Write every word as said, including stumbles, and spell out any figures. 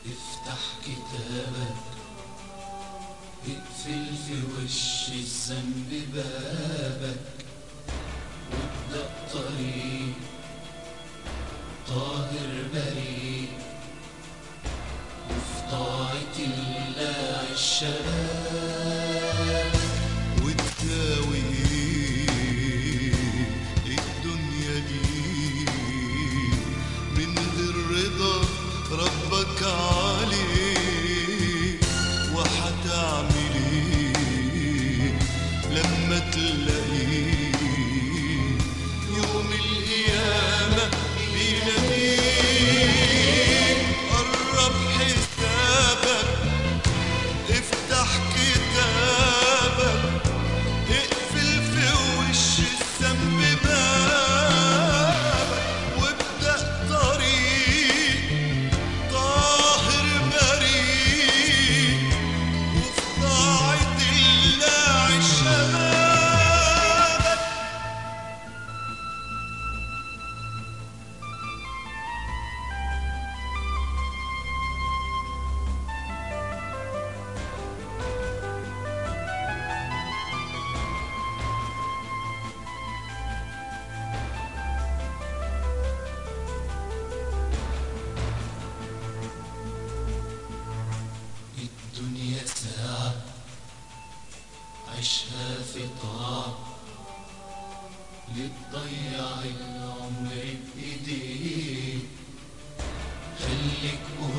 افتح كتابك، اقفل في وش الذنب بابك، وابدأ طريق طاهر بريء، وفي طاعة الله الشباب. وتداوي الدنيا دي من غير رضا ربك عليه، وحتعمل ايه لما تلاقيه يوم القيامة بيناديك؟ قرب حسابك، افتح كتابك، اقفل في وش الذنب بابك، وابدأ طريق طاهر بريء، وفي طاعة الله الشباب. الدنيا ساعة عيشها في طاعة، لتضيع العمر بإيديك. خليك